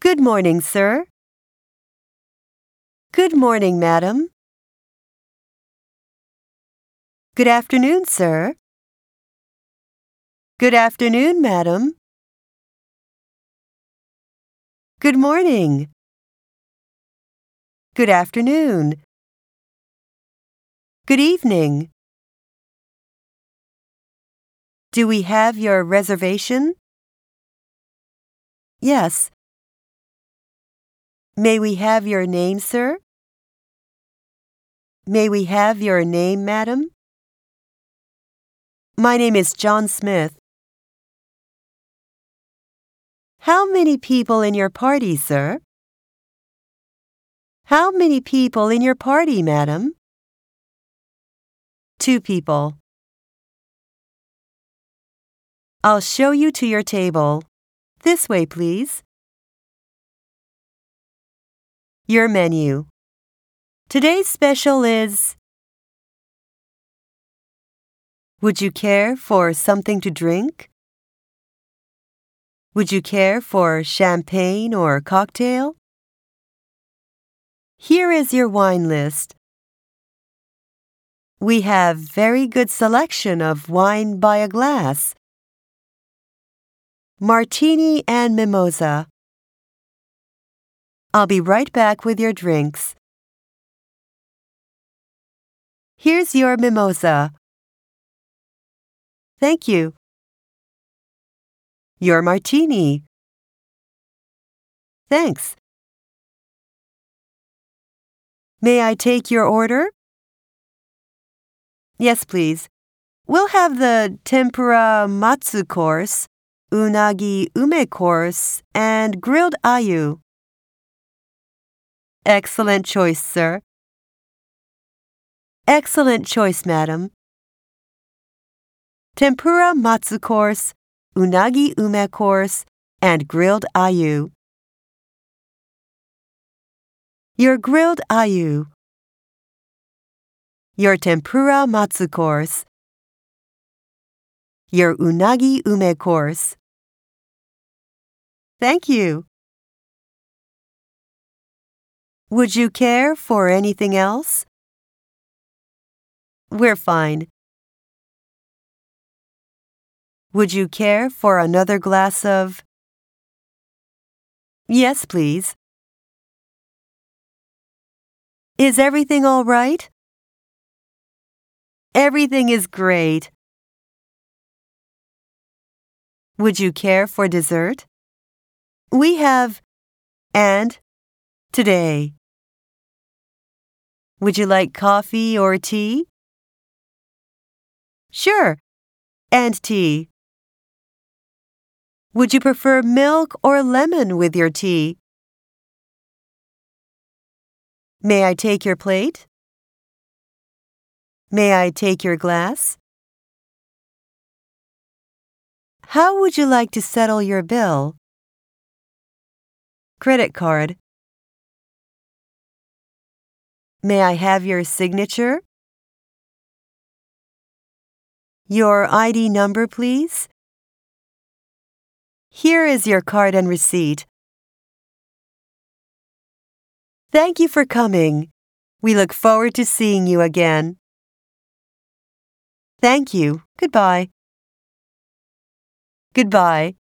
Good morning, sir. Good morning, madam. Good afternoon, sir. Good afternoon, madam. Good morning. Good afternoon. Good evening. Do we have your reservation? Yes. May we have your name, sir? May we have your name, madam? My name is John Smith. How many people in your party, sir? How many people in your party, madam? 2 people. I'll show you to your table. This way, please. Your menu. Today's special is... Would you care for something to drink? Would you care for champagne or cocktail? Here is your wine list. We have very good selection of wine by a glass. Martini and mimosa. I'll be right back with your drinks. Here's your mimosa. Thank you. Your martini. Thanks. May I take your order? Yes, please. We'll have the tempura matsu course, unagi ume course, and grilled ayu. Excellent choice, sir. Excellent choice, madam. Tempura matsu course, unagi ume course, and grilled ayu. Your grilled ayu. Your tempura matsu course. Your unagi ume course. Thank you. Would you care for anything else? We're fine. Would you care for another glass of... Yes, please. Is everything all right? Everything is great. Would you care for dessert? We have and today. Would you like coffee or tea? Sure, and tea. Would you prefer milk or lemon with your tea? May I take your plate? May I take your glass? How would you like to settle your bill? Credit card. May I have your signature? Your ID number, please. Here is your card and receipt. Thank you for coming. We look forward to seeing you again. Thank you. Goodbye. Goodbye.